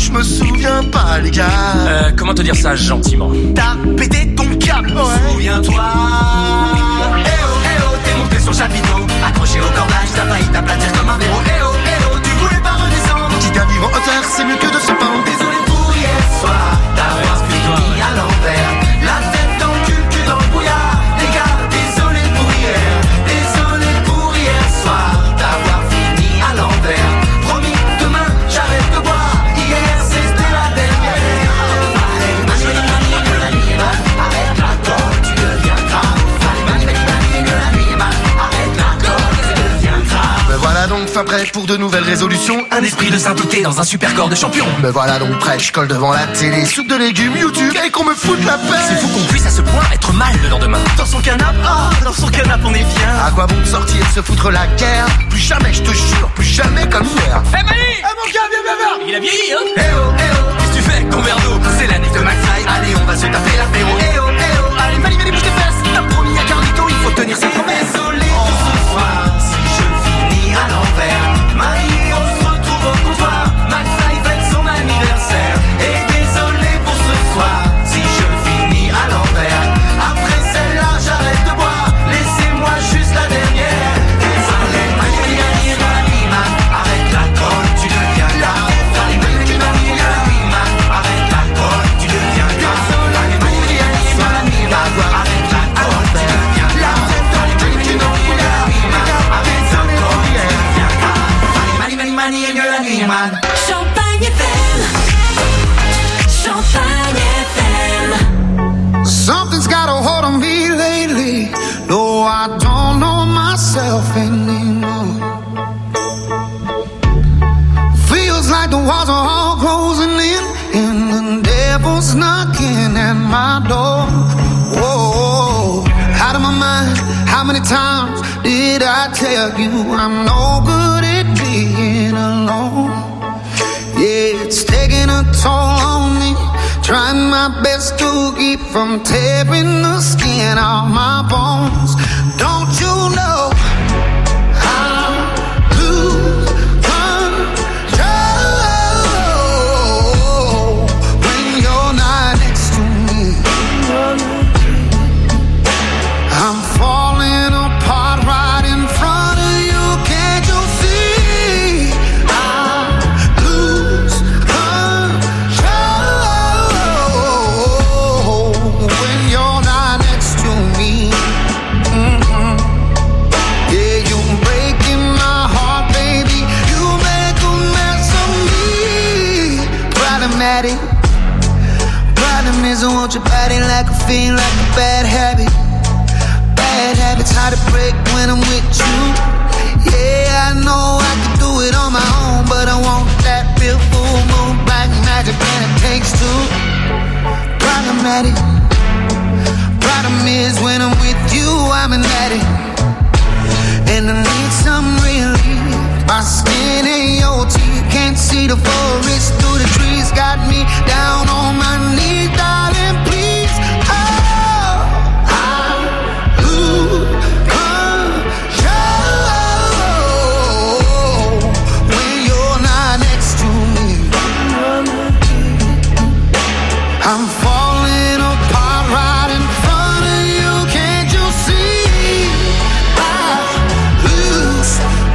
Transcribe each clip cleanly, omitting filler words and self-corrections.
je me souviens pas les gars. Comment te dire ça gentiment? T'as pété ton câble, ouais. Souviens-toi. T'es monté sur le chapiteau, accroché au cordage, t'as failli t'aplatir comme un verrou. Tu voulais pas redescendre. Quitte à vivre en hauteur, c'est mieux que de se pendre. Désolé pour hier soir, d'avoir fini à l'envers. La tête dans le cul dans le brouillard. Les gars, désolé pour hier. Désolé pour hier soir, d'avoir fini à l'envers. Promis, demain, j'arrête de boire. Hier, c'était la dernière. Arrête la colle, tu deviens grave. Arrête la colle, tu deviens grave. Me voilà donc fin prêt pour de nouvelles résolutions. Un esprit de sainteté dans un super corps de champion. Me voilà donc prêt, je colle devant la télé. Soupe de légumes, YouTube, et qu'on me foute la paix. C'est fou qu'on puisse à ce point être mal le lendemain. Dans son canapé, dans son canapé on est bien. À quoi bon sortir, se foutre la guerre? Plus jamais, je te jure, plus jamais comme hier. Hey Manu! Mon gars, viens. Il a vieilli, hein? Qu'est-ce que tu fais avec ton verre d'eau? C'est l'année de McFly, allez on va se taper l'apéro. Allez Manu, bouge tes fesses. T'as promis à Carlito, il faut tenir ses promesses. Désolé pour ce soir, si je finis à l'envers. Manu, on se retrouve au comptoir. McFly fête son anniversaire. Et désolé pour ce soir, si je finis à l'envers. Après celle-là, j'arrête de boire. Laissez-moi juste la dernière. Désolé, Manu, arrête la colle, tu deviens grave. Arrête la colle, tu deviens grave. Arrête la colle, tu deviens grave. Champagne FM. Champagne FM. Something's got a hold on me lately. No, I don't know myself anymore. Feels like the walls are all closing in, and the devil's knocking at my door. Whoa, out of my mind. How many times did I tell you I'm no good at being alone? Yeah, it's taking a toll on me. Trying my best to keep from tearing the skin off my bones. Don't you know I lose control when you're not next to me? I'm falling apart right in front of you. Can't you see? I lose control when you're not next to me. Yeah, you're breaking my heart, baby. You make a mess of me. Problematic. Problem is I want your body like a fiend, like a bad habit. Bad habits hard to break when I'm with you. Yeah, I know I can do it on my own, but I want that real full moon black magic, and it takes two. Problematic. Problem is when I'm with you, I'm an addict, and I need some relief. My skin ain't your teeth, can't see the forest through the trees. Got me down on my knees, darling, please. I'm falling apart right in front of you. Can't you see? I lose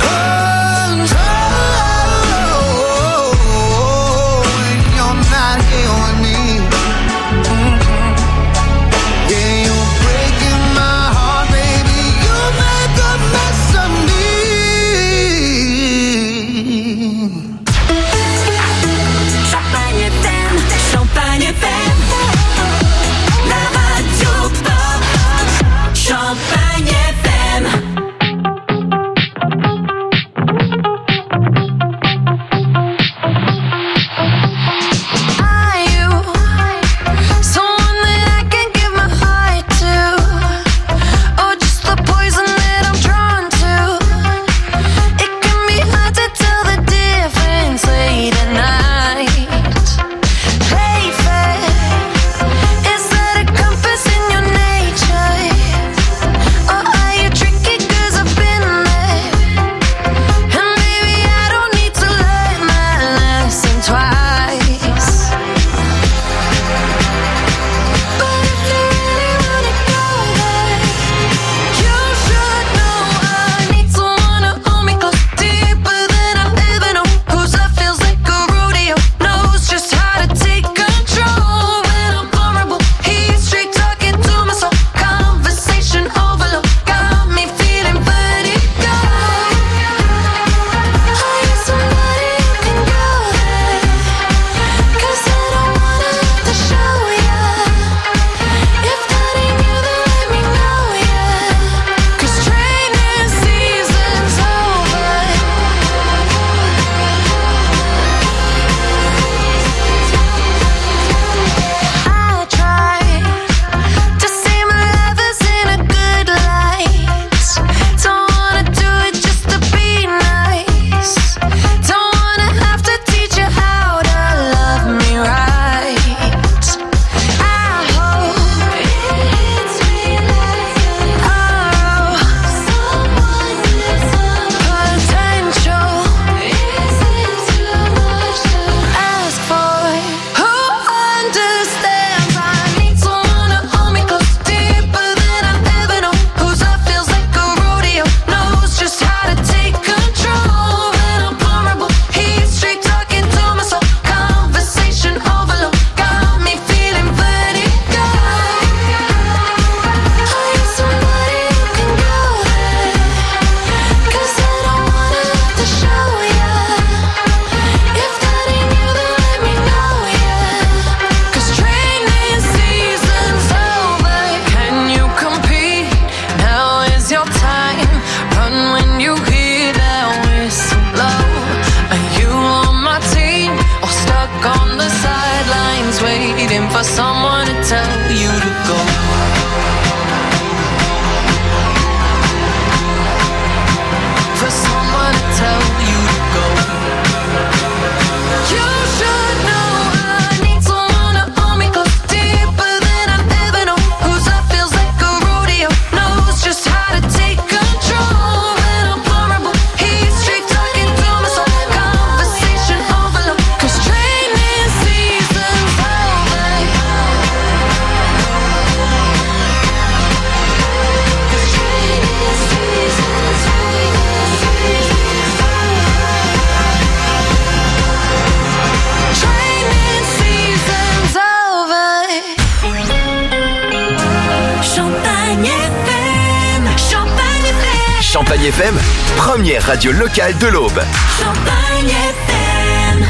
Champagne FM, première radio locale de l'Aube. Champagne FM.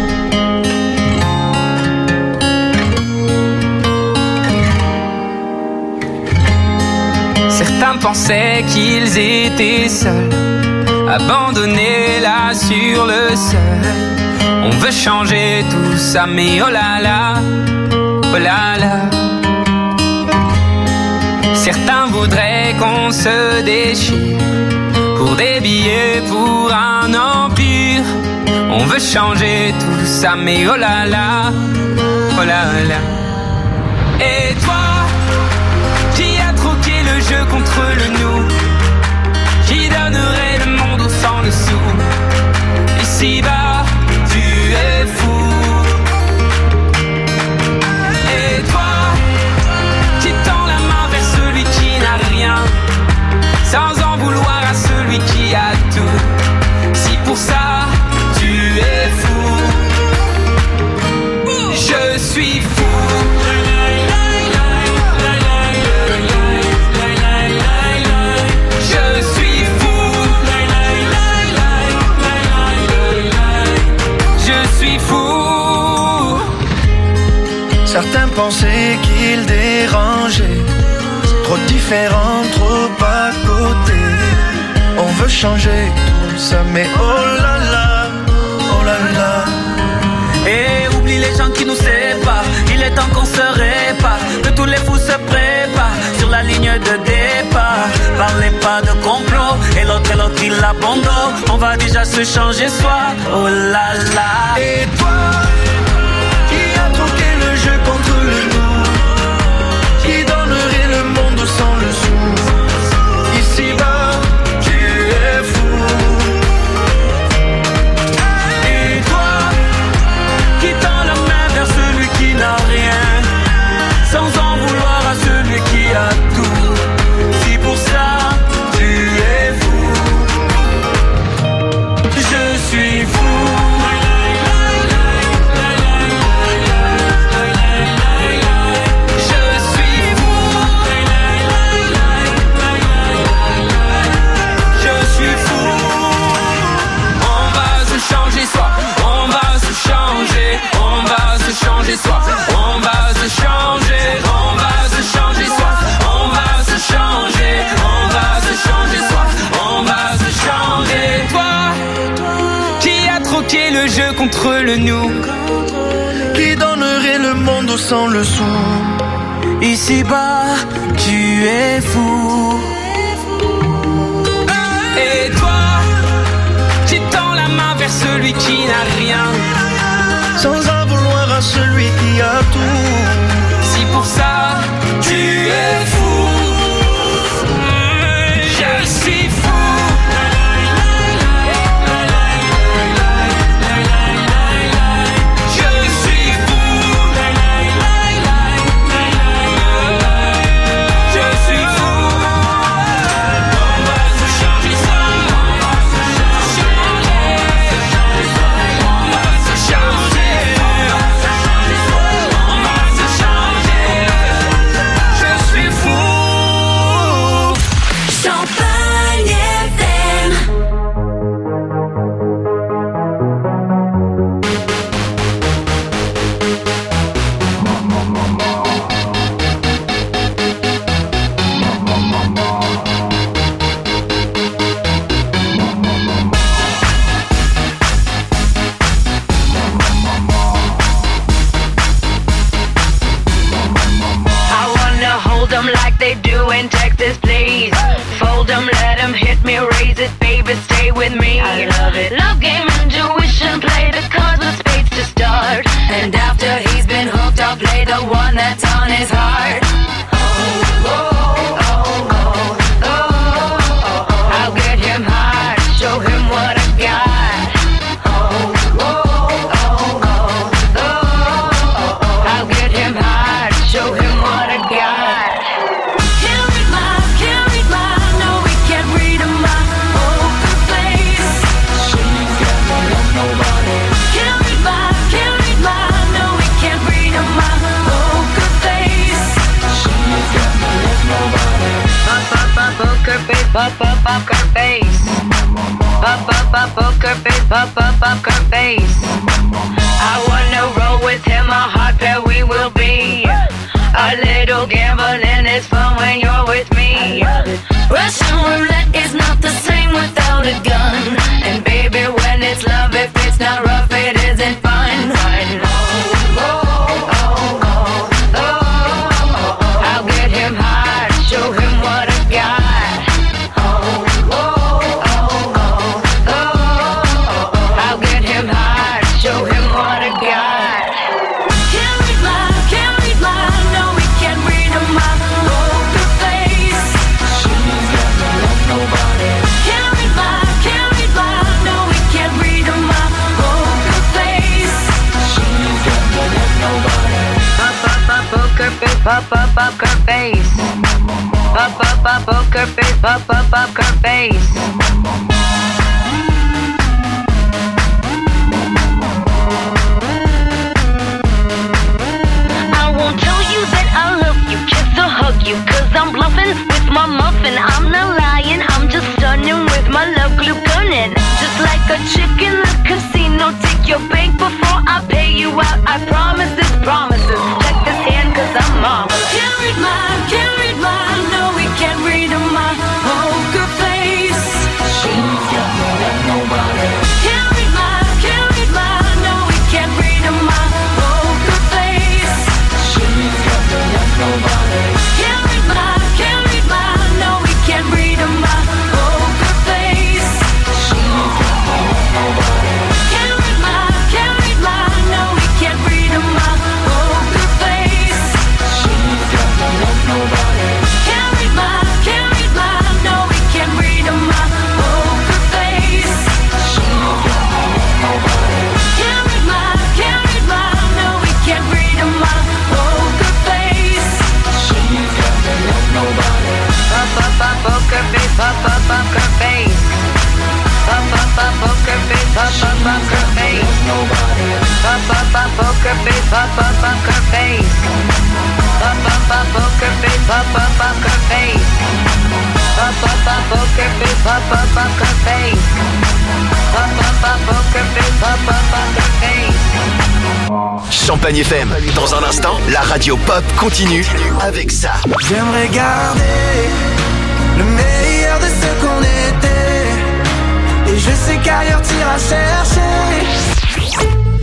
Certains pensaient qu'ils étaient seuls, abandonnés là sur le sol. On veut changer tout ça, mais oh là là, oh là là. Certains voudraient qu'on se déchire pour des billets, pour un empire. On veut changer tout ça, mais oh là là, oh là là. Et toi, qui a troqué le jeu contre le nous, qui donnerait le monde au sang le sou. Ici-bas, tu es fou. Et toi, qui tend la main vers celui qui n'a rien, sans en vouloir à celui qui a tout. Si pour ça, tu es fou, je suis fou. Certains pensaient qu'ils dérangeaient, trop différents, trop à côté. On veut changer tout ça, mais oh là là, oh là là. Et oublie les gens qui nous séparent, il est temps qu'on se répare, que tous les fous se préparent sur la ligne de départ. Parlez pas de complot, et l'autre il abandonne. On va déjà se changer soi, oh là là. Et toi, qui a troqué le jeu contre le nous, qui donnerait le monde sans le sou. Ici-bas, tu es fou. Et toi, qui tend la main vers celui qui n'a rien, sans en vouloir à celui qui a tout. Si pour ça, tu es fou, je suis fou. Changer soi, on va se changer, on va se changer soi, on va se changer, on va se changer soi, on va se changer. Toi, qui a troqué le jeu contre le nous, qui donnerait le monde sans le sou. Ici-bas, tu es fou. Et toi, qui tend la main vers celui qui n'a rien, sans en vouloir à celui qui a tout. Si pour ça, tu es fou, je suis fou. Je suis fou. Je suis fou. On va se changer ça. On va se changer. Champagne FM. I wanna hold them like they do in Texas, please. Fold them, let them hit me, raise it, baby, stay with me. I love it. Love game, intuition, play the cards with spades to start. And after he's been hooked, I'll play the one that's on his heart. I'll get him hard, show him what I got. I'll get him hard, show him what I got. Can't read my, no, we can't read my poker face. She's got no love, nobody. Can't read my, no, we can't read my poker face. She's got no love, nobody. Poker face, poker face. up, poker face, pop up, poker face. I wanna roll with him, a hot pair we will be. A little gambling is fun when you're with me. Russian roulette is not the same without a gun. And baby, when it's love, if it's not rough, it isn't fun. I'll get him hot, show him what I got. I'll get him hot, show him what I got. Can't read my, no, we can't read my poker face. She's got no love, nobody. Can't read my, no, we can't read my poker face. She's got no love, nobody. Pop up, poker face, pop up, poker face. Pop up, poker face, pop up, poker face. I won't tell you that I love you, kiss or hug you, cause I'm bluffing with my muffin. I'm not lying, I'm just stunning with my love glue gunning. Just like a chick in the casino, take your bank before I pay you out. I promise this promises. Check this hand cause I'm mom. Can't read my, no, we can't read my poker face. She's got no love, nobody. Can't read my, no, we can't read my poker face. She's got no love, nobody. Can't read my, no, we can't read my poker face. She's got no love, nobody. Can't read my, no, we can't read my poker face. She's got no love, nobody. Can't read my, no, we can't read my poker face. She's got no love, nobody. Can't read my, no, we can't read my poker face. She's got no love, nobody. Pop up, poker face, pop up, poker face. Pop up, poker face, pop up, poker face. Pop up, poker face, pop up, poker face. Pop up, poker face, pop up, poker face. Pop up, poker face, pop up, poker face. Pop up, poker face, pop up, poker face. Champagne FM. Dans un instant, la radio pop continue avec ça. J'aimerais garder le meilleur de ce qu'on était. Et je sais qu'ailleurs t'iras chercher.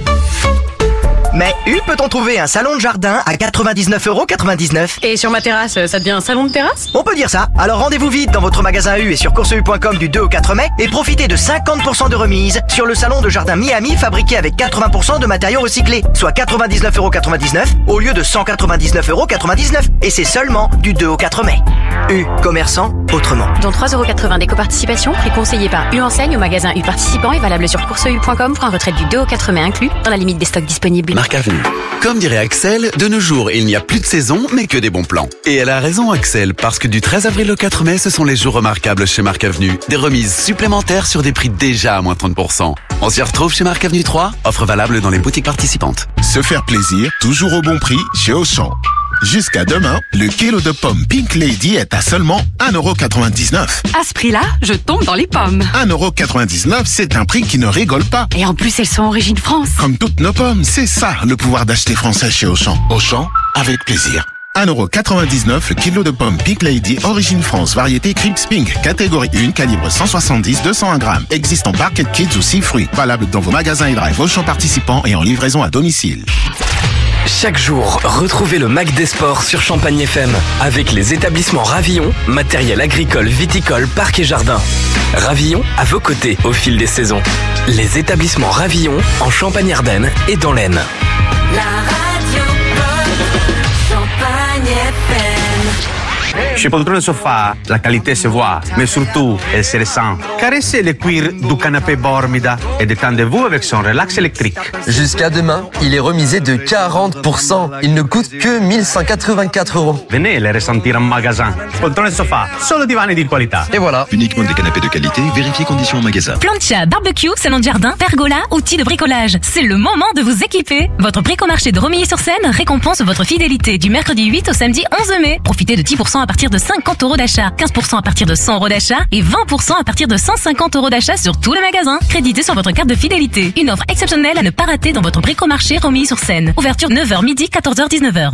Mais U peut-on trouver un salon de jardin à 99,99 €? Et sur ma terrasse, ça devient un salon de terrasse? On peut dire ça. Alors rendez-vous vite dans votre magasin U et sur courseu.com du 2 au 4 mai et profitez de 50% de remise sur le salon de jardin Miami fabriqué avec 80% de matériaux recyclés, soit 99,99 € au lieu de 199,99 €. Et c'est seulement du 2 au 4 mai. U, commerçant autrement. Dont 3,80 € d'éco-participation, prix conseillé par U Enseigne au magasin U participant et valable sur courseu.com pour un retrait du 2 au 4 mai inclus dans la limite des stocks disponibles. Marque Avenue. Comme dirait Axel, de nos jours, il n'y a plus de saison, mais que des bons plans. Et elle a raison, Axel, parce que du 13 avril au 4 mai, ce sont les jours remarquables chez Marque Avenue. Des remises supplémentaires sur des prix déjà à moins 30%. On s'y retrouve chez Marque Avenue 3, offre valable dans les boutiques participantes. Se faire plaisir, toujours au bon prix, chez Auchan. Jusqu'à demain, le kilo de pommes Pink Lady est à seulement 1,99 €. À ce prix-là, je tombe dans les pommes. 1,99 €, c'est un prix qui ne rigole pas. Et en plus, elles sont origine France. Comme toutes nos pommes, c'est ça le pouvoir d'acheter français chez Auchan. Auchan, avec plaisir. 1,99 € le kilo de pommes Pink Lady, origine France, variété Crips Pink, catégorie 1, calibre 170-201 grammes. Existe en Barquette Kids ou 6 fruits. Valable dans vos magasins et drive Auchan participants et en livraison à domicile. Chaque jour, retrouvez le Mac des Sports sur Champagne FM avec les établissements Ravillon, matériel agricole, viticole, parc et jardin. Ravillon à vos côtés au fil des saisons. Les établissements Ravillon en Champagne-Ardenne et dans l'Aisne. La radio Champagne FM. Chez Poltrone Sofa, la qualité se voit, mais surtout, elle se ressent. Caressez le cuir du canapé Bormida et détendez-vous avec son relax électrique. Jusqu'à demain, il est remisé de 40%. Il ne coûte que 1184 €. Venez les ressentir en magasin. Poltrone Sofa, solo divani di qualità. Et voilà. Uniquement des canapés de qualité, vérifiez conditions en magasin. Plancha, barbecue, salon de jardin, pergola, outils de bricolage. C'est le moment de vous équiper. Votre bricomarché de Romilly-sur-Seine récompense votre fidélité du mercredi 8 au samedi 11 mai. Profitez de 10% à partir de 50 € d'achat, 15% à partir de 100 € d'achat et 20% à partir de 150 € d'achat sur tout le magasin. Crédité sur votre carte de fidélité. Une offre exceptionnelle à ne pas rater dans votre bricomarché Romilly-sur-Seine. Ouverture 9h midi, 14h, 19h.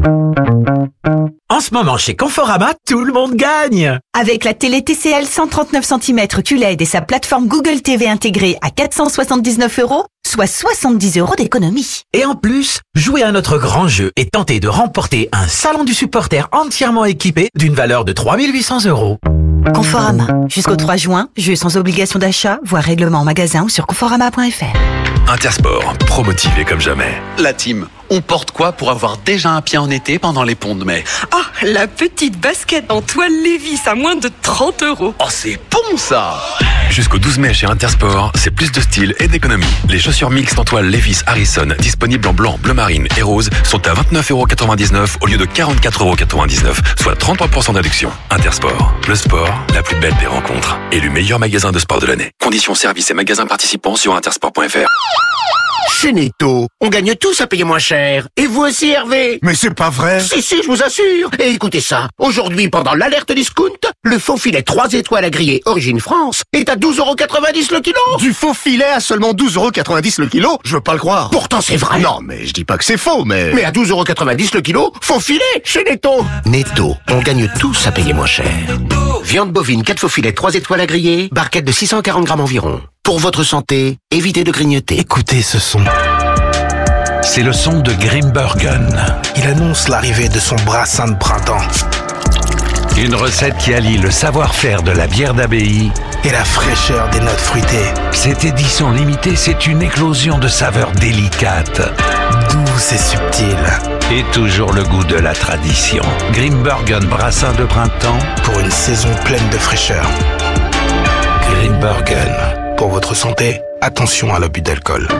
En ce moment, chez Conforama, tout le monde gagne! Avec la télé TCL 139 cm QLED et sa plateforme Google TV intégrée à 479 €, soit 70 € d'économie. Et en plus, jouez à notre grand jeu et tentez de remporter un salon du supporter entièrement équipé d'une valeur de 3 800 €. Conforama. Jusqu'au 3 juin, jeu sans obligation d'achat, voire règlement en magasin ou sur conforama.fr. Intersport, pro-motivé comme jamais. La team, on porte quoi pour avoir déjà un pied en été pendant les ponts de mai? Ah, la petite basket en toile Levi's à moins de 30 €. Oh, c'est bon ça! Jusqu'au 12 mai chez Intersport, c'est plus de style et d'économie. Les chaussures mixtes en toile Levi's Harrison, disponibles en blanc, bleu marine et rose, sont à 29,99 € au lieu de 44,99 €, soit 33% de réduction. Intersport, le sport, la plus belle des rencontres. Élu meilleur magasin de sport de l'année. Conditions, services et magasins participants sur intersport.fr. Chez Netto, on gagne tous à payer moins cher. Et vous aussi, Hervé? Mais c'est pas vrai. Si, je vous assure. Et écoutez ça. Aujourd'hui, pendant l'alerte discount, le faux filet 3 étoiles à griller Origine France est à 12,90 € le kilo. Du faux filet à seulement 12,90 € le kilo? Je veux pas le croire. Pourtant, c'est vrai. Non, mais je dis pas que c'est faux, mais... Mais à 12,90 € le kilo, faux filet chez Netto. Netto, on gagne tous à payer moins cher. Viande bovine 4 faux filets 3 étoiles à griller, barquette de 640 grammes environ. Pour votre santé, évitez de grignoter. Écoutez ce son. C'est le son de Grimbergen. Il annonce l'arrivée de son brassin de printemps. Une recette qui allie le savoir-faire de la bière d'abbaye et la fraîcheur des notes fruitées. Cette édition limitée, c'est une éclosion de saveurs délicates, douces et subtiles. Et toujours le goût de la tradition. Grimbergen brassin de printemps pour une saison pleine de fraîcheur. Grimbergen. Pour votre santé, attention à l'abus d'alcool.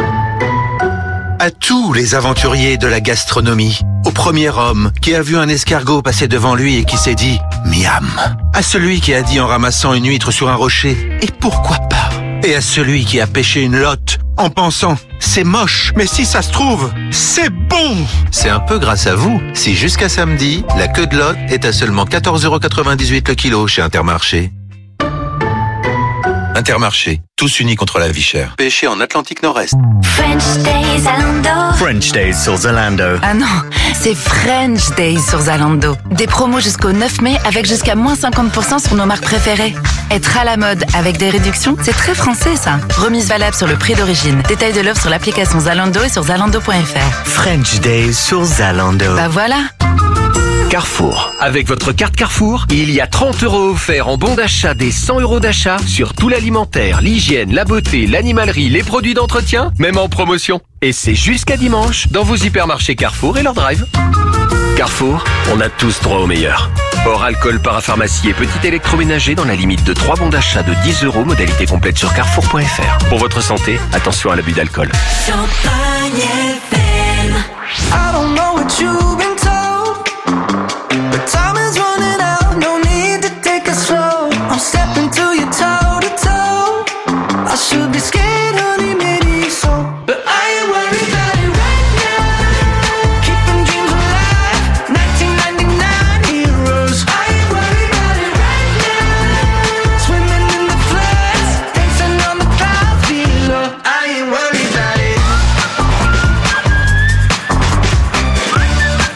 À tous les aventuriers de la gastronomie, au premier homme qui a vu un escargot passer devant lui et qui s'est dit « Miam », à celui qui a dit en ramassant une huître sur un rocher « Et pourquoi pas ?» et à celui qui a pêché une lotte en pensant « C'est moche, mais si ça se trouve, c'est bon !» C'est un peu grâce à vous si jusqu'à samedi, la queue de lotte est à seulement 14,98 € le kilo chez Intermarché. Intermarché, tous unis contre la vie chère. Pêché en Atlantique Nord-Est. French Days Zalando. French Days sur Zalando. Ah non, c'est French Days sur Zalando. Des promos jusqu'au 9 mai avec jusqu'à moins 50% sur nos marques préférées. Être à la mode avec des réductions, c'est très français ça. Remise valable sur le prix d'origine. Détail de l'offre sur l'application Zalando et sur zalando.fr. French Days sur Zalando. Bah voilà. Carrefour. Avec votre carte Carrefour, il y a 30 € offerts en bon d'achat des 100 € d'achat sur tout l'alimentaire, l'hygiène, la beauté, l'animalerie, les produits d'entretien, même en promotion. Et c'est jusqu'à dimanche dans vos hypermarchés Carrefour et leur drive. Carrefour, on a tous droit au meilleur. Hors alcool, parapharmacie et petit électroménager dans la limite de 3 bons d'achat de 10 €, modalité complète sur carrefour.fr. Pour votre santé, attention à l'abus d'alcool. Champagne FM. I don't know what you've been told, but time is running out, no need to take it slow. I'm stepping to you toe to toe. I should be scared, honey, maybe so, but I ain't worried about it right now. Keeping dreams alive, 1999 heroes. I ain't worried about it right now. Swimming in the floods, dancing on the clouds below. I ain't worried about it.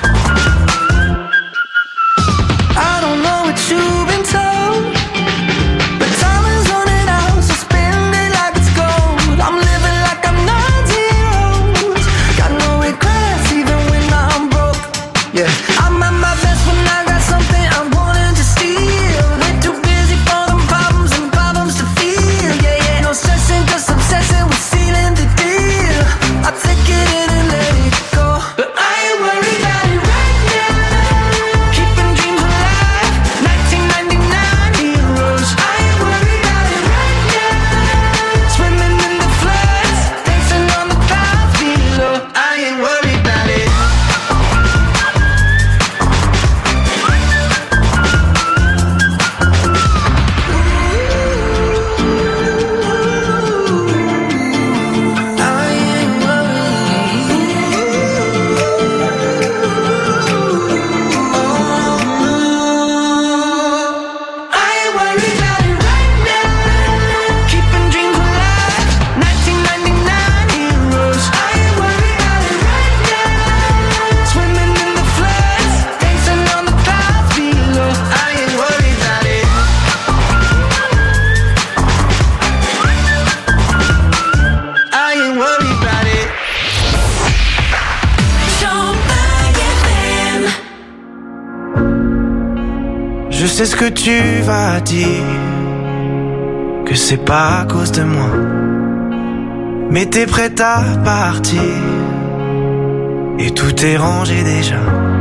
Je sais ce que tu vas dire, que c'est pas à cause de moi. Mais t'es prête à partir, et tout est rangé déjà.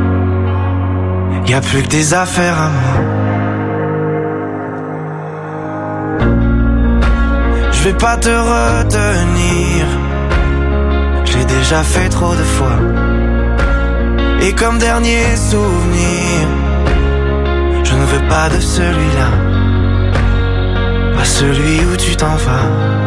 Y'a plus que des affaires à moi. Je vais pas te retenir, je l'ai déjà fait trop de fois. Et comme dernier souvenir, je ne veux pas de celui-là, pas celui où tu t'en vas.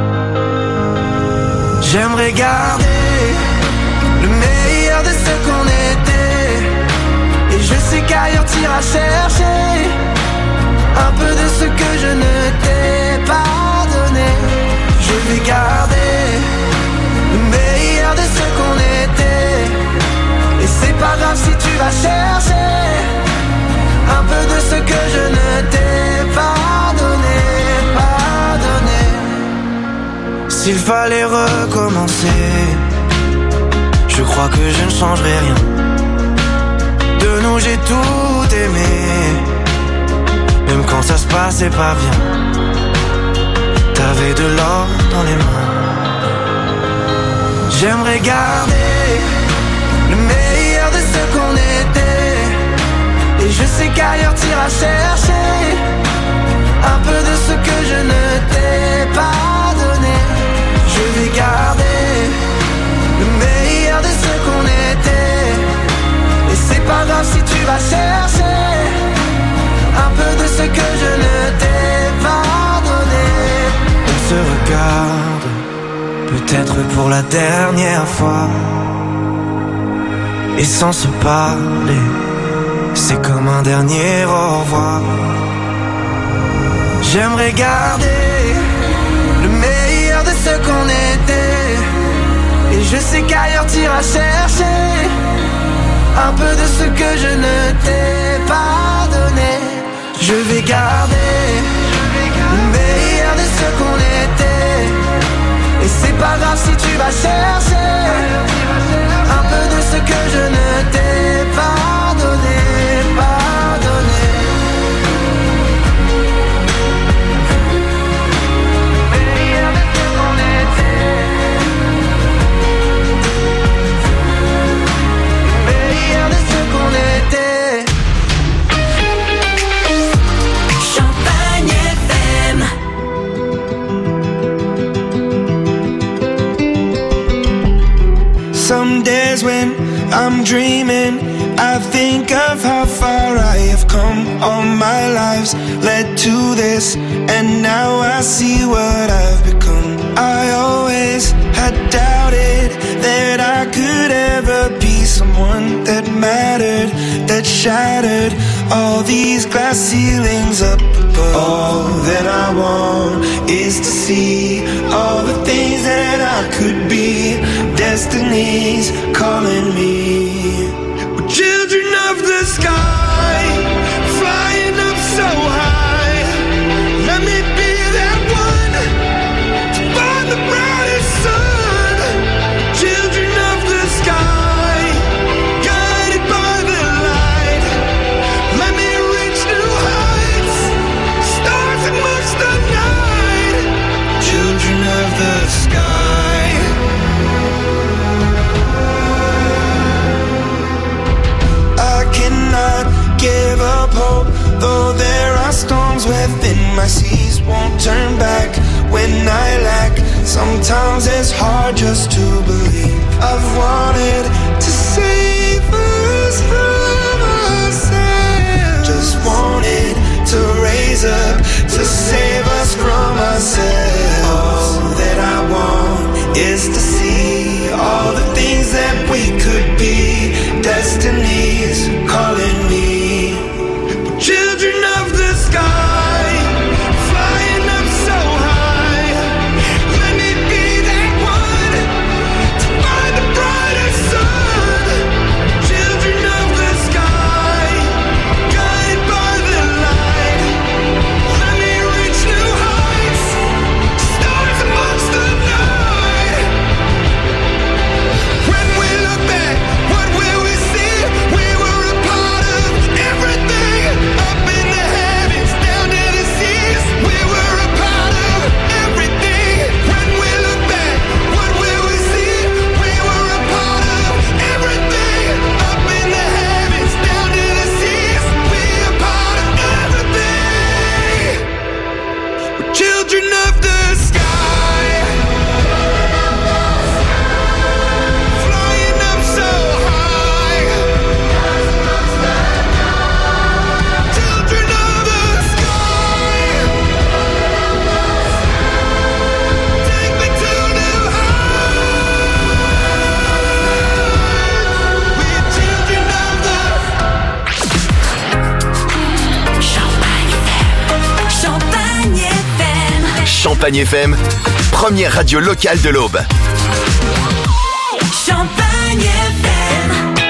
J'aimerais garder le meilleur de ce qu'on était, et je sais qu'ailleurs t'iras chercher un peu de ce que je ne t'ai pas donné. Je vais garder le meilleur de ce qu'on était, et c'est pas grave si tu vas chercher un peu de ce que je ne t'ai pas donné, pas donné. S'il fallait recommencer, je crois que je ne changerai rien. De nous j'ai tout aimé, même quand ça se passait pas bien. T'avais de l'or dans les mains. J'aimerais garder le meilleur de ce qu'on était, et je sais qu'ailleurs t'iras chercher un peu de ce que je ne t'ai pas donné. Je vais garder le meilleur de ce qu'on était, et c'est pas grave si tu vas chercher un peu de ce que je ne t'ai pas donné. On se regarde, peut-être pour la dernière fois, et sans se parler, c'est comme un dernier au revoir. J'aimerais garder le meilleur de ce qu'on était, et je sais qu'ailleurs t'iras chercher un peu de ce que je ne t'ai pas donné. Je vais garder le meilleur de ce qu'on était, et c'est pas grave si tu vas chercher un peu de ce que je ne t'ai pas donné, pas donné. Le meilleur de ce qu'on était, le meilleur de ce qu'on était. Champagne FM. Some days when I'm dreaming, I think of how far I have come. All my lives led to this, and now I see what I've become. I always had doubted that I could ever be someone that mattered, that shattered all these glass ceilings up above. All that I want is to see all the things that I could be. Destiny's calling me. We're children of the sky, flying up so high. Let me be that one to find the brightest sun. Children of the sky, guided by the light. Let me reach new heights, stars amongst the night. Children of the sky. Give up hope, though there are storms within my seas. Won't turn back when I lack. Sometimes it's hard just to believe. I've wanted to save us from ourselves. Just wanted to raise up to save us from ourselves. All that I want is to see all the things that we could be. Destiny's calling me. Children of the sky, flying up so high. Let me be that one to find the brightest sun. Champagne FM, première radio locale de l'Aube. Champagne FM.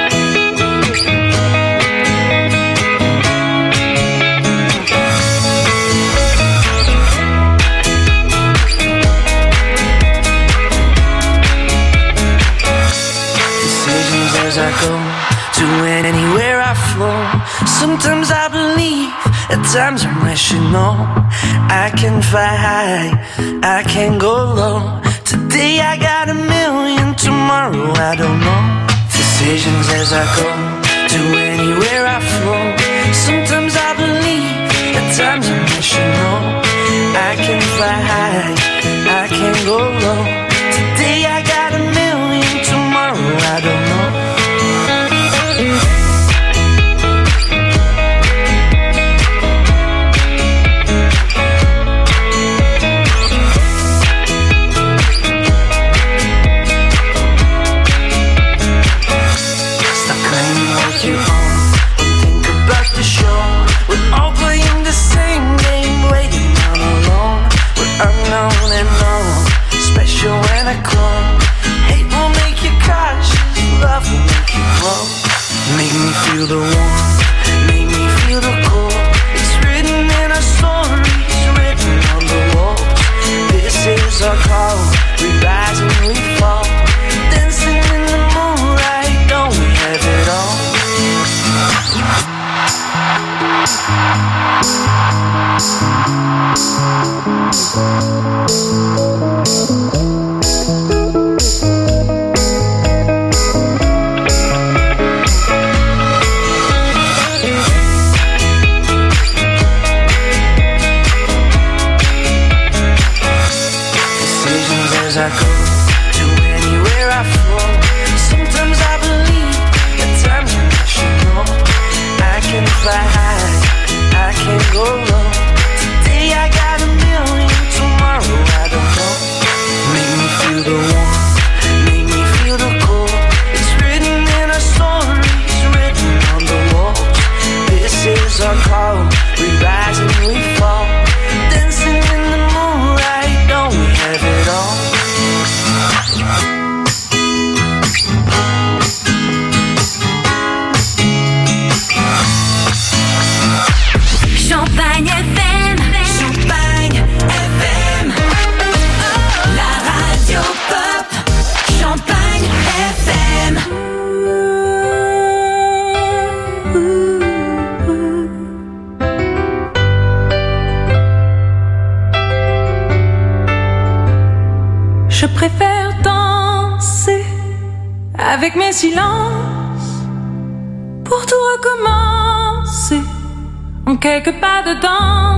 Decisions as I go to anywhere I flow. Sometimes I believe, at times I'm rational. I can fly high, I can go low. Today I got a million, tomorrow I don't know. Decisions as I go to anywhere I flow. Sometimes I believe, at times I'm rational. I can fly high, I can go low. Today I got a million, tomorrow I don't know. When I come, hate will make you cautious, love will make you grow. Make me feel the warmth, make me feel the cold. It's written in our stories, written on the walls. This is our call, we rise and we fall. Dancing in the moonlight, don't we have it all? As I go to anywhere I flow. Sometimes I believe, at times I'm rational. I can fly high, I can go low. Today I got a million, tomorrow I don't know. Make me feel the warmth, make me feel the cold. It's written in our stories, written on the walls. This is our call, we rise and we fall. Dancing in the moonlight, don't we have it all? Champagne FM, Champagne FM, la radio pop, Champagne FM. Je préfère danser avec mes silences pour tout recommencer en quelques pas dedans.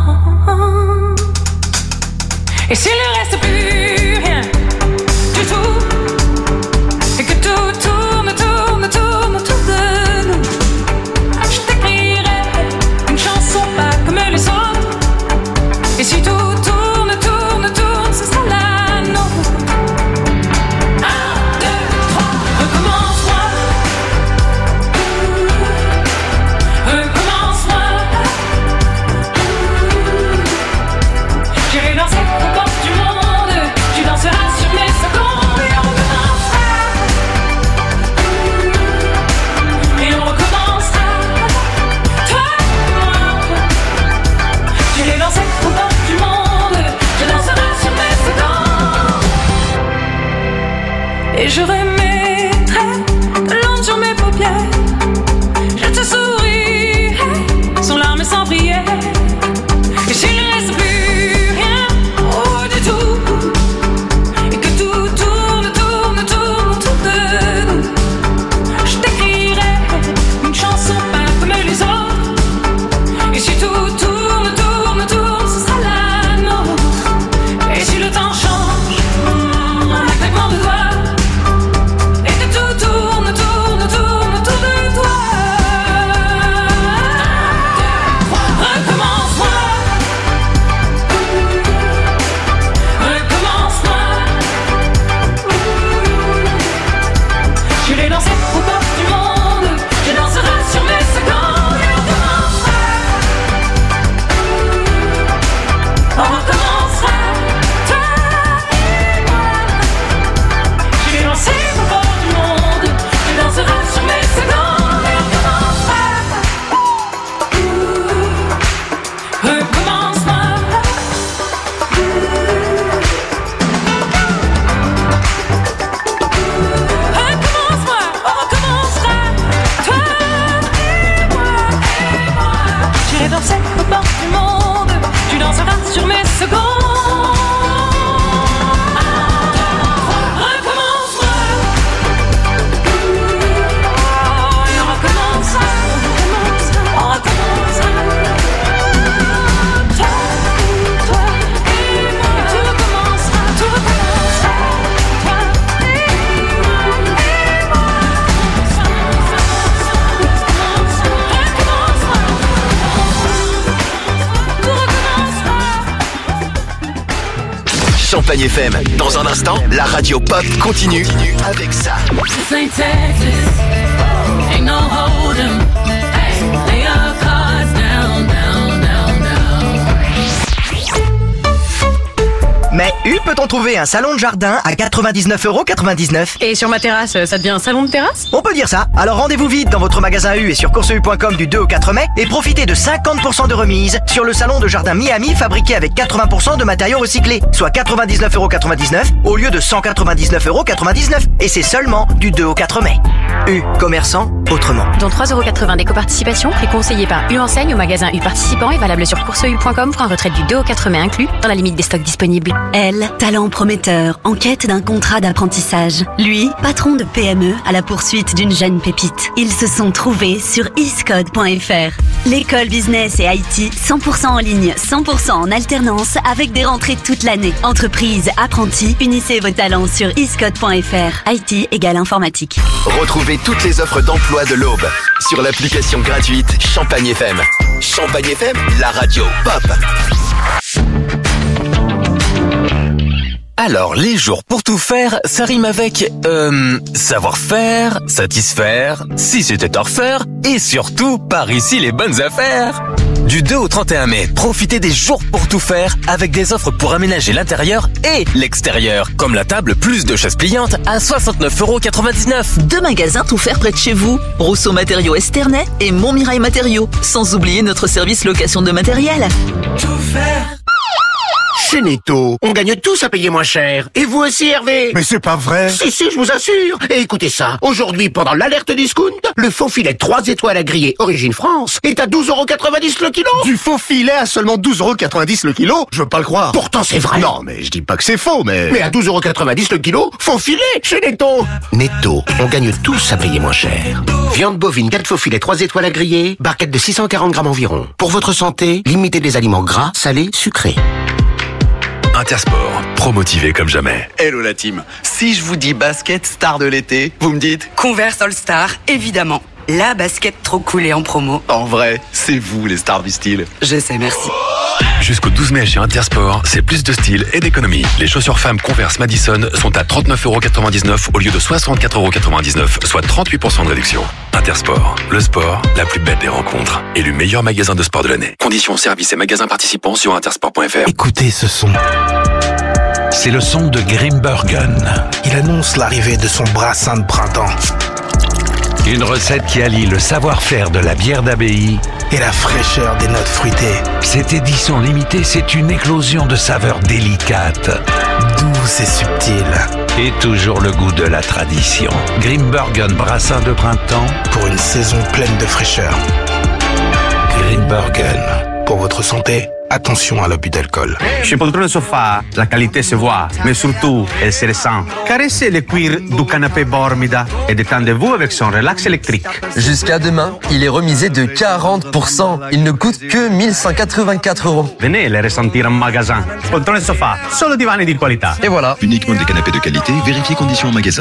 Et s'il ne reste plus rien du tout, et que tout tourne, tourne, tourne autour de nous, je t'écrirai une chanson pas comme les autres. Et si tout tourne, tourne, tourne, ce sera la nôtre. 1, 2, 3, recommence-moi. Recommence-moi. J'irai danser aux portes du monde. Tu danseras sur mes secondes. Et on recommencera. Et on recommencera. Toi et moi. J'irai danser aux portes du monde. Tu danseras sur mes secondes. Et je remettrai de l'ombre sur mes paupières. Je te sourirai sans larmes et sans prière. Et s'il ne reste plus rien, oh du tout, et que tout tourne, tourne, tourne autour de nous, je t'écrirai une chanson pas comme les autres. Et si tout tourne, tourne, tourne, ce sera la nôtre. Et si le temps change, en un claquement de doigts, Champagne FM. Dans un instant, la radio pop continue avec ça. This ain't Texas, ain't no hold'em. Hey, lay your cards down, down, down, down. Mais peut-on trouver un salon de jardin à 99,99 €? Et sur ma terrasse, ça devient un salon de terrasse? On peut dire ça. Alors rendez-vous vite dans votre magasin U et sur courseu.com du 2 au 4 mai et profitez de 50% de remise sur le salon de jardin Miami fabriqué avec 80% de matériaux recyclés, soit 99,99 € au lieu de 199,99 €. Et c'est seulement du 2 au 4 mai. U, commerçant autrement. Dont 3,80 € d'éco-participation, prix conseillé par U Enseigne au magasin U participant et valable sur courseu.com pour un retrait du 2 au 4 mai inclus, dans la limite des stocks disponibles. Elle, talent prometteur, en quête d'un contrat d'apprentissage. Lui, patron de PME à la poursuite d'une jeune pépite. Ils se sont trouvés sur iscode.fr. L'école business et IT 100% en ligne, 100% en alternance avec des rentrées toute l'année. Entreprise, apprentis, unissez vos talents sur iscode.fr. IT égale informatique. Retrouvez toutes les offres d'emploi de l'Aube sur l'application gratuite Champagne FM. Champagne FM, la radio pop. Alors, les jours pour tout faire, ça rime avec savoir-faire, satisfaire, si c'était à refaire, et surtout, par ici les bonnes affaires. Du 2 au 31 mai, profitez des jours pour tout faire avec des offres pour aménager l'intérieur et l'extérieur, comme la table plus de chaises pliantes à 69,99 €. Deux magasins tout faire près de chez vous, Rousseau Matériaux Esternay et Montmirail Matériaux, sans oublier notre service location de matériel. Tout faire. Chez Netto, on gagne tous à payer moins cher. Et vous aussi, Hervé? Mais c'est pas vrai. Si, je vous assure. Et écoutez ça. Aujourd'hui, pendant l'alerte discount, le faux filet 3 étoiles à griller Origine France est à 12,90 € le kilo. Du faux filet à seulement 12,90 € le kilo? Je veux pas le croire. Pourtant, c'est vrai. Non, mais je dis pas que c'est faux, mais... Mais à 12,90 € le kilo, faux filet chez Netto. Netto, on gagne tous à payer moins cher. Viande bovine, 4 faux filets 3 étoiles à griller, barquette de 640 grammes environ. Pour votre santé, limitez les aliments gras, salés, sucrés. Intersport, promotivé comme jamais. Hello la team. Si je vous dis basket star de l'été, vous me dites Converse All Star, évidemment. La basket trop cool et en promo. En vrai, c'est vous les stars du style. Je sais, merci. Jusqu'au 12 mai chez Intersport, c'est plus de style et d'économie. Les chaussures femmes Converse Madison sont à 39,99 € au lieu de 64,99 €, soit 38% de réduction. Intersport, le sport, la plus belle des rencontres. Élu meilleur magasin de sport de l'année. Conditions, services et magasins participants sur intersport.fr. Écoutez ce son. C'est le son de Grimbergen. Il annonce l'arrivée de son brassin de printemps. Une recette qui allie le savoir-faire de la bière d'abbaye et la fraîcheur des notes fruitées. Cette édition limitée, c'est une éclosion de saveurs délicates, douces et subtiles. Et toujours le goût de la tradition. Grimbergen brassin de printemps pour une saison pleine de fraîcheur. Grimbergen. Pour votre santé, attention à l'abus d'alcool. Chez Poltrone Sofa, la qualité se voit, mais surtout, elle se ressent. Caressez le cuir du canapé Bormida et détendez-vous avec son relax électrique. Jusqu'à demain, il est remisé de 40%. Il ne coûte que 1184 €. Venez les ressentir en magasin. Poltrone Sofa, solo divani di qualità. Et voilà. Uniquement des canapés de qualité, vérifiez conditions en magasin.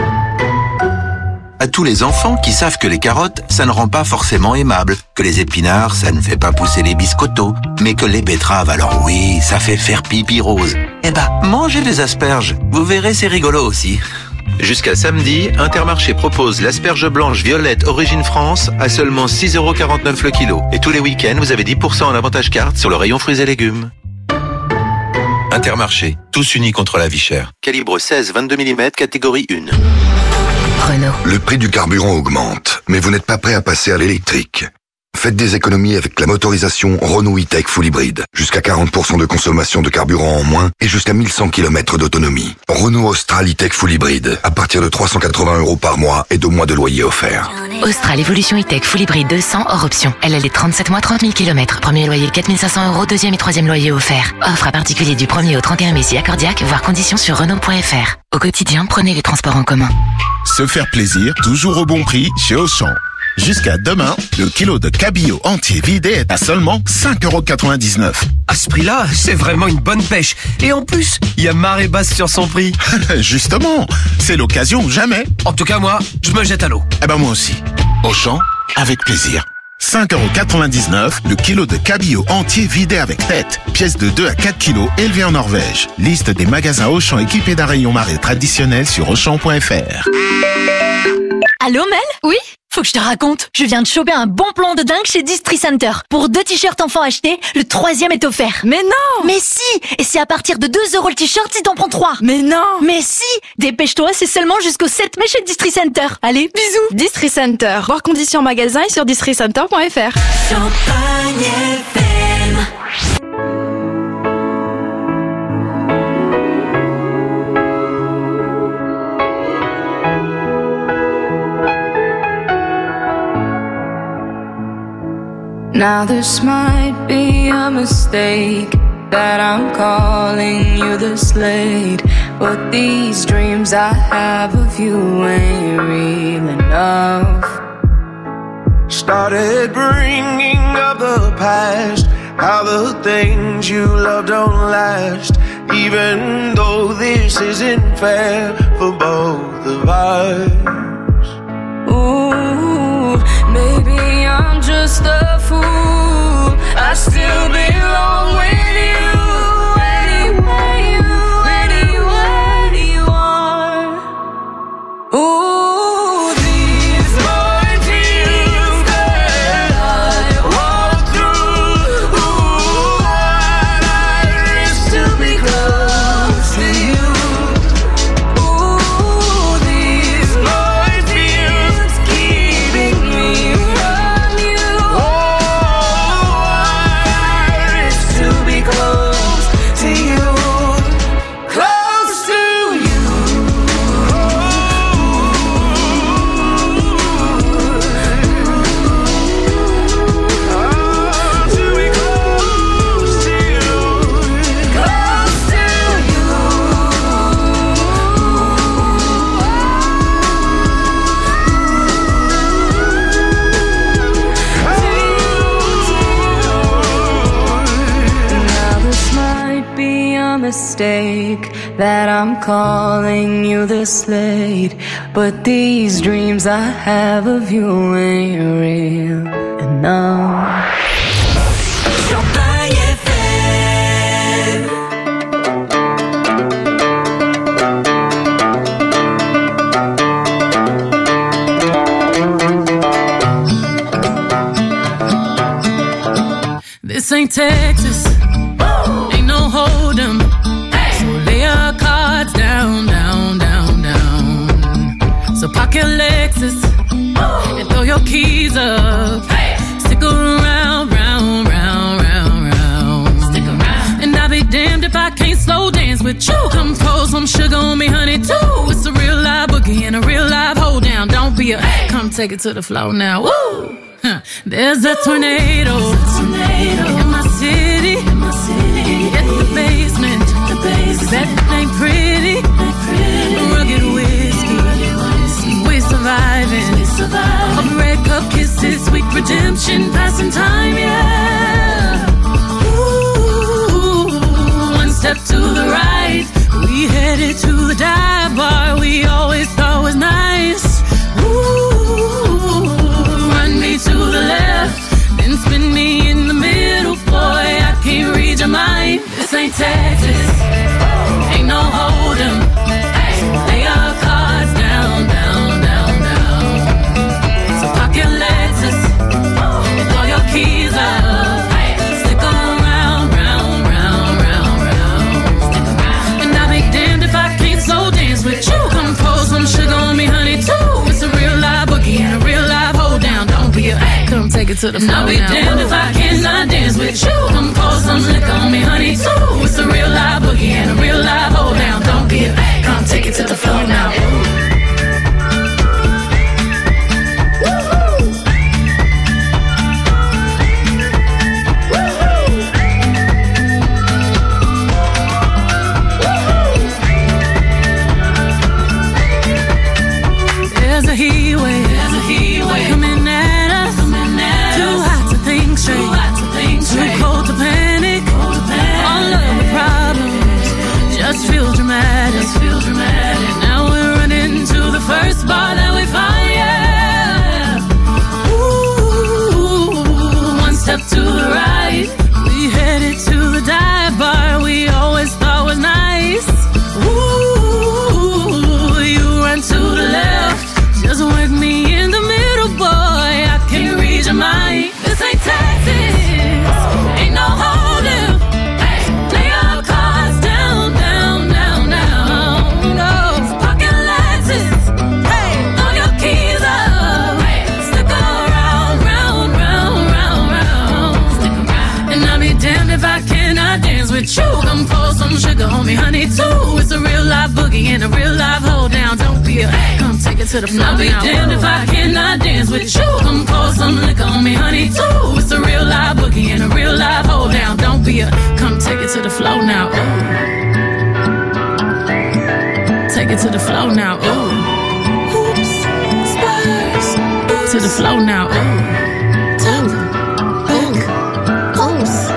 À tous les enfants qui savent que les carottes, ça ne rend pas forcément aimable, que les épinards, ça ne fait pas pousser les biscottos, mais que les betteraves, alors oui, ça fait faire pipi rose. Eh ben, mangez des asperges, vous verrez, c'est rigolo aussi. Jusqu'à samedi, Intermarché propose l'asperge blanche violette Origine France à seulement 6,49 € le kilo. Et tous les week-ends, vous avez 10% en avantage carte sur le rayon fruits et légumes. Intermarché, tous unis contre la vie chère. Calibre 16-22 mm, catégorie 1. Renault. Le prix du carburant augmente, mais vous n'êtes pas prêt à passer à l'électrique. Faites des économies avec la motorisation Renault E-Tech Full Hybrid. Jusqu'à 40% de consommation de carburant en moins et jusqu'à 1100 km d'autonomie. Renault Austral E-Tech Full Hybrid. À partir de 380 € par mois et 2 mois de loyer offerts. Austral Evolution E-Tech Full Hybrid 200 hors option. Elle a les 37 mois, 30 000 km. Premier loyer 4 500 €, deuxième et troisième loyer offert. Offre à particulier du 1er au 31 mai si accordiaque, voire conditions sur Renault.fr. Au quotidien, prenez les transports en commun. Se faire plaisir, toujours au bon prix chez Auchan. Jusqu'à demain, le kilo de cabillaud entier vidé est à seulement 5,99 €. À ce prix-là, c'est vraiment une bonne pêche. Et en plus, il y a marée basse sur son prix. Justement, c'est l'occasion ou jamais. En tout cas, moi, je me jette à l'eau. Eh ben moi aussi. Auchan, avec plaisir. 5,99 € le kilo de cabillaud entier vidé avec tête. Pièce de 2 à 4 kilos élevée en Norvège. Liste des magasins Auchan équipés d'un rayon marée traditionnel sur Auchan.fr. Allô Mel? Oui? Faut que je te raconte. Je viens de choper un bon plan de dingue chez Distri Center. Pour 2 t-shirts enfants achetés, le 3e est offert. Mais non! Mais si! Et c'est à partir de 2 € le t-shirt si t'en prends 3. Mais non! Mais si! Dépêche-toi, c'est seulement jusqu'au 7 mai chez Distri Center. Allez, bisous! Distri Center. Voir conditions magasin et sur districenter.fr. Champagne FM. Now this might be a mistake that I'm calling you this late, but these dreams I have of you ain't real enough. Started bringing up the past, how the things you love don't last, even though this isn't fair for both of us. Ooh, maybe I'm just a fool, I still belong with you. Anywhere you are. Ooh, these minefields that I walk through. Ooh, I'd risk to be close to you. Ooh, these minefields keeping me from you. I'd risk to be close to you. Close to you. Now this might be a mistake that I'm calling you this late, but these dreams I have of you ain't real enough. Champagne FM. This ain't Texas, ain't no hold'em. So lay your cards down, down, down, down. So park your Lexus and throw your keys up. Stick around, round, round, round, round. Stick around. And I'll be damned if I can't slow dance with you. Come pour some sugar on me, honey, too. It's a real live boogie and a real live hold down. Don't be a come take it to the floor now. Woo! Huh. There's a tornado in my city. At the basement. That ain't pretty. Rugged whiskey. We're surviving. A red cup kisses, sweet redemption, passing time, yeah. Ooh, one step to the right, we headed to the dive bar we always thought was nice. Ooh, run me to the left, then spin me in the middle, boy, I can't read your mind. This ain't Texas, ain't no hold'em. Lay your cards down, down, down, down. So park your Lexus and throw your keys up. Stick around, round, round, round, round. And I'll be damned if I can't slow dance with you. Come pour some sugar on me, honey, too. It's a real live boogie and a real live hold down. Don't be a come take it to the floor. I'll be damned if I cannot dance with you. Come pour some liquor on me, honey, too. It's a real live boogie and a real live hold down. Don't be a come take it to the floor now. There's a heat wave coming at us. Too hot to think straight, too cold to panic. All of the problems just feel dramatic. Now we're running to the first bar that we find, yeah. Ooh, be a, come take it to the floor. I'll be damned if I cannot dance with you. Come pour some liquor on me, honey, too. It's a real live boogie and a real live hold down. Don't be a, come take it to the floor now. Ooh. Take it to the floor now. Ooh. Hoops, spurs, boots. To the floor now. Ooh. Top, back, post.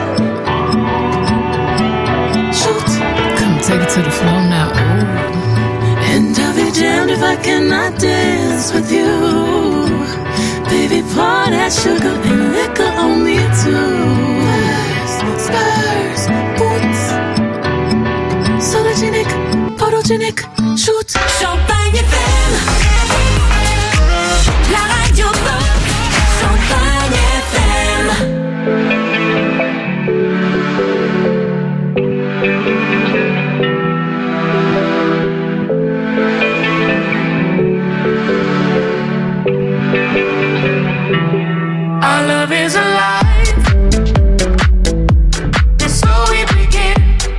Shoot. Come take it to the floor now. Ooh. And I'll be damned if I cannot dance with you. Baby, pour that sugar and liquor on me too. Spurs, boots. Sologenic, photogenic, shoot. Champagne FM, la radio pop. Champagne FM. Our love is alive, and so we begin.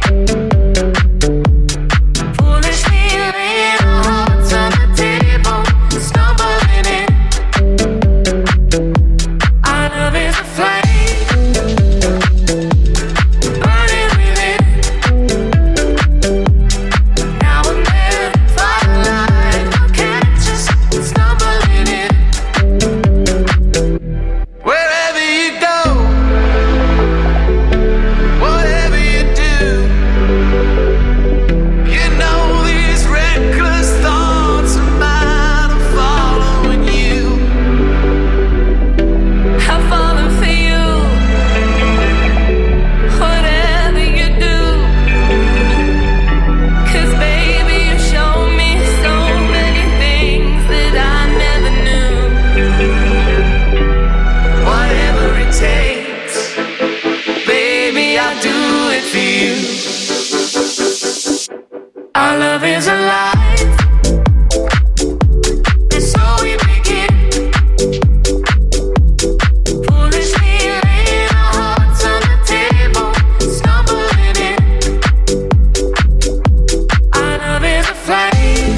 Foolishly laying our hearts on the table, stumbling in. Our love is a flame, burning within. Now and then, firelight will catch us, stumbling in. Wherever you go, whatever you do, you know these reckless thoughts of mine are following you. I've fallen for you. Whatever you do, 'cause baby, you show me so many things that I never knew. Whatever it takes, baby, I'll do it for you. Our love is alive, and so we begin. Foolishly laying our hearts on the table, stumbling in. Our love is a flame,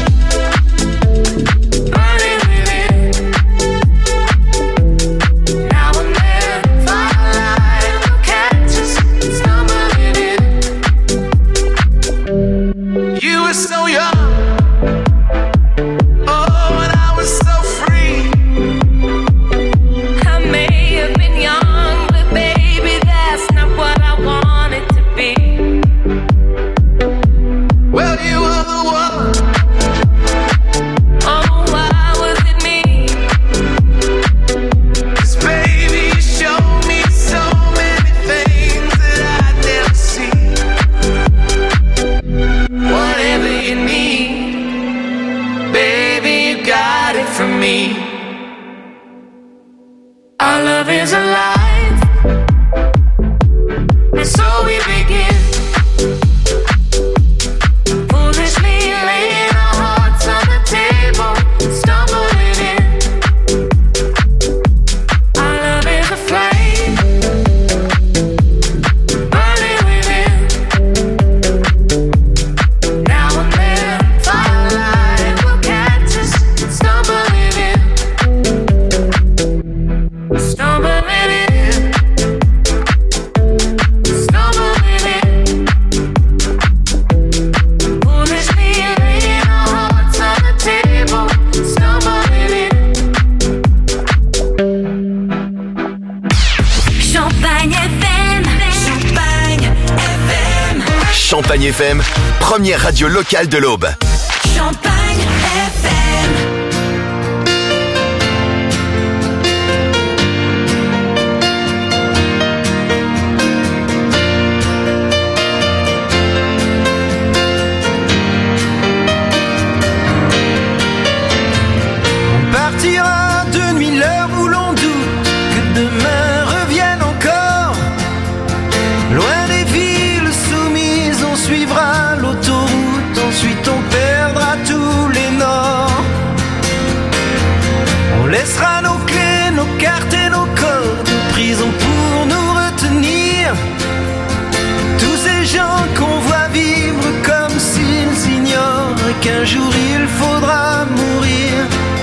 burning within. Now and then, firelight will catch us, stumbling in. You were so young, oh, and I was so free. I may have been young, but baby, that's not what I wanted to be. Well, you were the one. Oh, why was it me? 'Cause baby, you showed me so many things that I'd never see. Whatever you need, baby, you got it from me. Our love is alive, and so we begin. Foolishly laying our hearts on the table, stumbling in. Our love is a flame, burning within. Now and then, firelight will catch us, stumbling in. Stumbling in. Stumbling in. Foolishly laying our hearts on the table, stumbling in. Champagne FM. Champagne FM. Champagne FM, première radio locale de l'Aube. Champagne FM. On partira de nuit l'heure où l'on doute que demain revienne encore. Loin des villes soumises, on suivra l'autoroute. Ensuite on perdra tous les qu'un jour il faudra mourir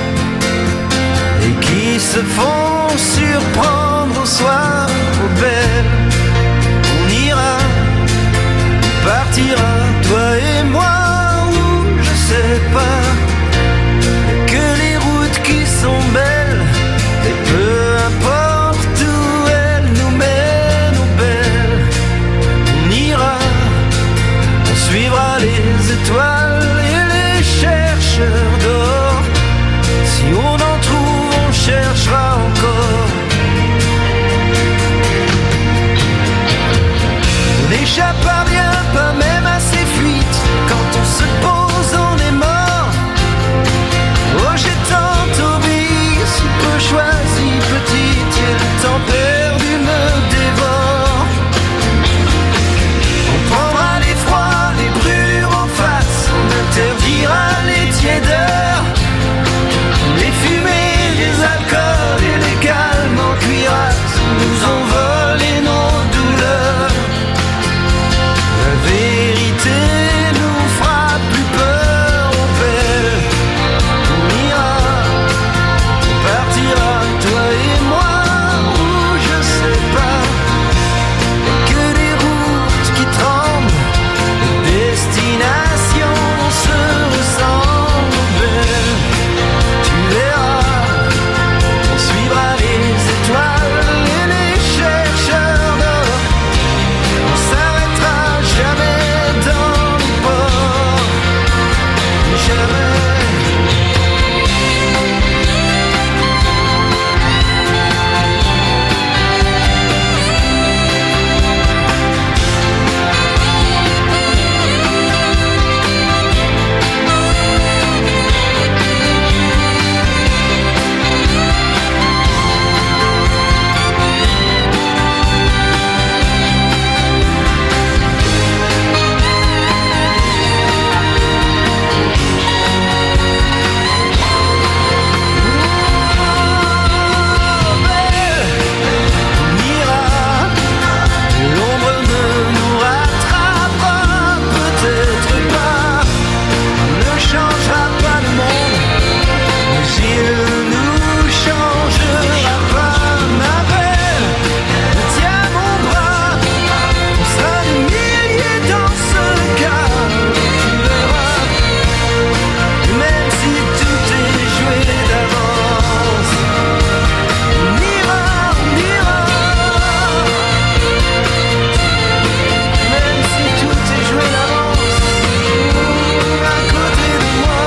et qui se font surprendre au soir aux belles. On ira, on partira, toi et moi, ou je sais pas, que les routes qui sont belles, et peu importe où elles nous mènent aux belles. On ira, on suivra les étoiles et les chercheurs d'or. Si on en trouve, on cherchera encore. On n'échappe à rien, pas même à ses fuites. Quand on se pose, on est mort. Oh, j'ai tant obéi, si peu choisi, petite, et le temps perdu me dévore. On prendra les froids, les brûlures en face, on interdira les tiédeurs, les fumées, les alcools et les calmes en cuirasse nous ont volé nos douleurs. La vérité nous fera plus peur aux belles. On ira, on partira, toi et moi, ou je sais pas, que des routes qui tremblent, des destinations se ressemblent belles. Tu verras, on suivra les étoiles et les chercheurs d'or. On s'arrêtera jamais dans les ports, jamais. L'ombre ne nous rattrapera peut-être pas, ne changera pas le monde, mais il nous changera pas. Ma belle, tiens mon bras, on sera des milliers dans ce cas. Tu verras, même si tout est joué d'avance, on ira, même si tout est joué d'avance, à côté de moi.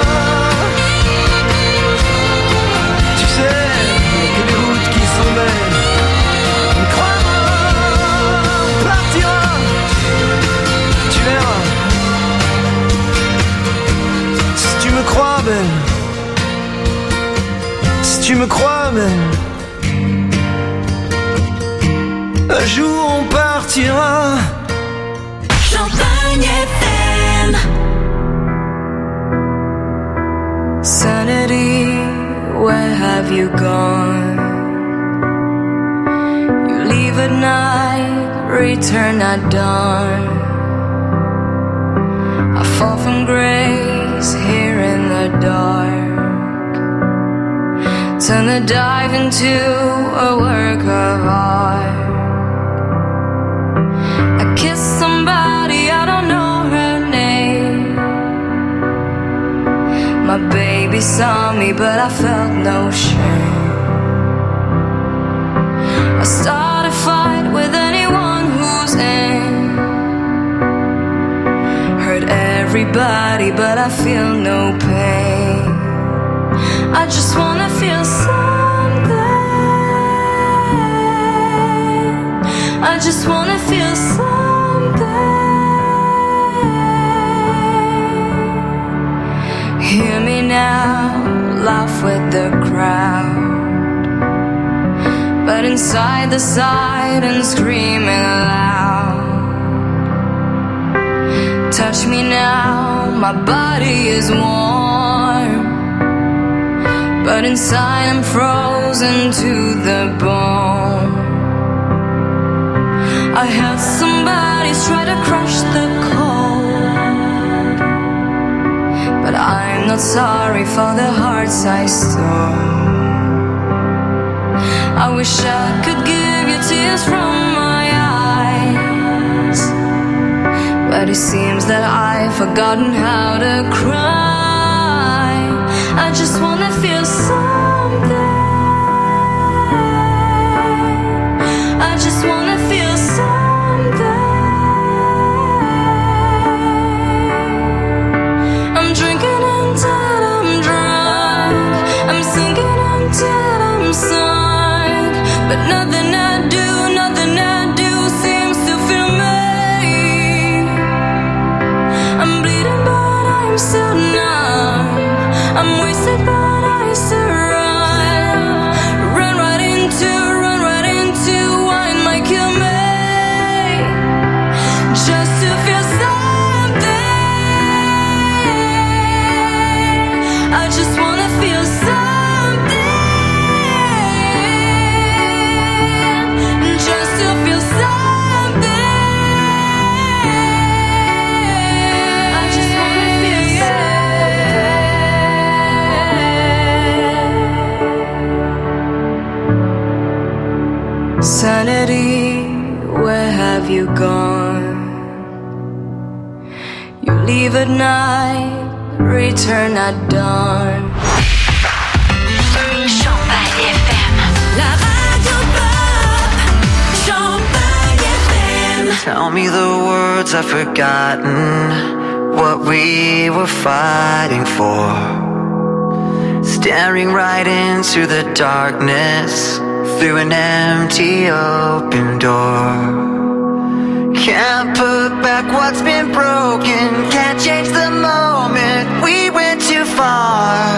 Tu sais que les routes qui sont belles, on croira, on partira, tu verras. Si tu me crois belle, si tu me crois belle, un jour on partira. Champagne FM. Sanity, where have you gone? You leave at night, return at dawn. I fall from grace here in the dark. Turn the dive into a work of art. I kissed somebody, I don't know her name. My baby saw me, but I felt no shame. I started a fight with anyone who's in. Hurt everybody, but I feel no pain. I just wanna feel something. I just wanna feel something. Hear me now, laugh with the crowd, but inside the silence screaming loud. Touch me now, my body is warm, but inside I'm frozen to the bone. I held somebody's try to crush the cold, but but I'm not sorry for the hearts I stole. I wish I could give you tears from my eyes, but it seems that I've forgotten how to cry. I just wanna feel something. I just wanna feel something. I'm drinking until I'm drunk, I'm singing until I'm sung, but nothing I do seems to feel me. I'm bleeding but I'm still numb, I'm wasted but I still run right into what might kill me, just to feel something. I just wanna feel something, just to feel something. I just wanna feel something. Sanity, where have you gone? You leave at night, return at dawn. Champagne FM. La radio pop. Champagne FM. Tell me the words I've forgotten, what we were fighting for. Staring right into the darkness through an empty open door. Can't put back what's been broken, can't change the moment we went too far.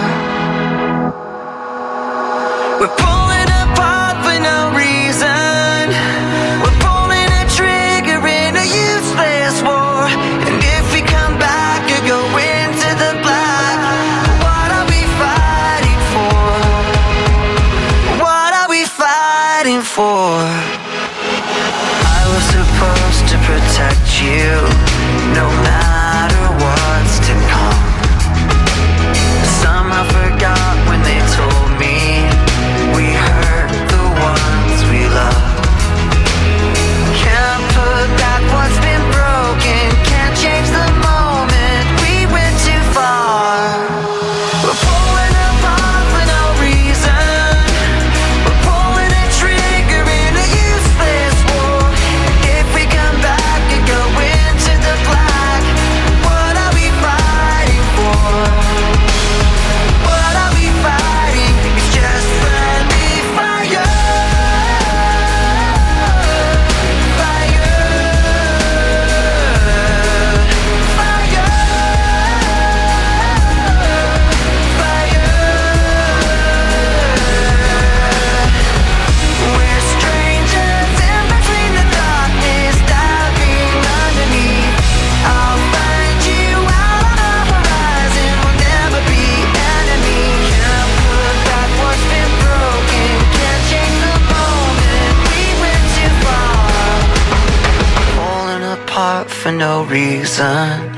We're pulling apart for no reason, we're pulling a trigger in a useless war. And if we come back or go into the black, what are we fighting for? What are we fighting for? I was supposed to protect you, no matter what's to come. Somehow forgot when they told me we hurt the ones we love. Can't put back what's been broken, can't change the moment we went too far. We're pulling apart for no reason, we're pulling a trigger in a useless war. If we come back and go into the black, what are we fighting for? What are we fighting? It's just friendly fire. Fire. Fire. Fire. We're strangers in between the darkness, diving underneath. I'll find you out on the horizon, we'll never be enemies. Can't put back what's been broken, can't change the moment we went too far. Falling apart for no reason,